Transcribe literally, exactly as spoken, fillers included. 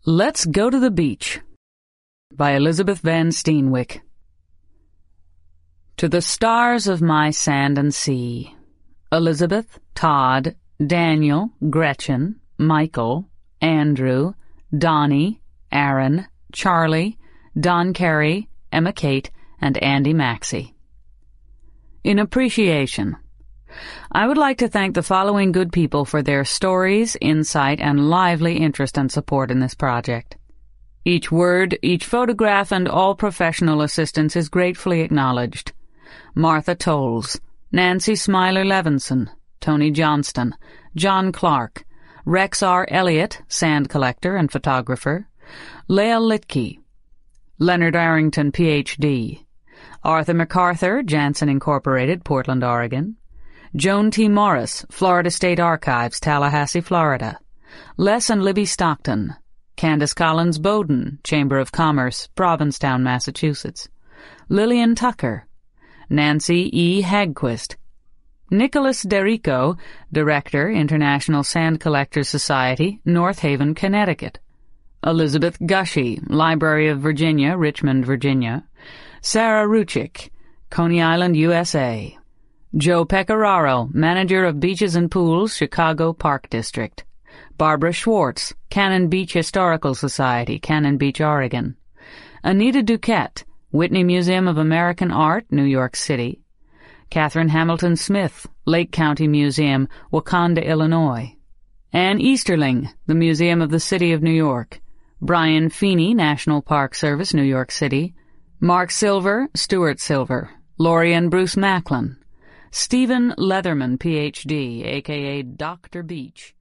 Let's Go to the Beach by Elizabeth Van Steenwyck. To the stars of my sand and sea, Elizabeth, Todd, Daniel, Gretchen, Michael, Andrew, Donnie, Aaron, Charlie, Don Carey, Emma Kate, and Andy Maxey. In appreciation, I would like to thank the following good people for their stories, insight, and lively interest and support in this project. Each word, each photograph, and all professional assistance is gratefully acknowledged. Martha Tolles, Nancy Smiler Levinson, Tony Johnston, John Clark, Rex R. Elliott, sand collector and photographer, Leah Litke, Leonard Arrington, P H D, Arthur MacArthur, Jansen Incorporated, Portland, Oregon, Joan T. Morris, Florida State Archives, Tallahassee, Florida, Les and Libby Stockton, Candace Collins Bowden, Chamber of Commerce, Provincetown, Massachusetts, Lillian Tucker, Nancy E. Hagquist, Nicholas Derico, Director, International Sand Collectors Society, North Haven, Connecticut, Elizabeth Gushy, Library of Virginia, Richmond, Virginia, Sarah Ruchik, Coney Island, U S A, Joe Pecoraro, Manager of Beaches and Pools, Chicago Park District, Barbara Schwartz, Cannon Beach Historical Society, Cannon Beach, Oregon, Anita Duquette, Whitney Museum of American Art, New York City, Catherine Hamilton Smith, Lake County Museum, Wakanda, Illinois, Ann Easterling, the Museum of the City of New York, Brian Feeney, National Park Service, New York City, Mark Silver, Stuart Silver, Lori and Bruce Macklin, Stephen Leatherman, P H D, a k a. Doctor Beach,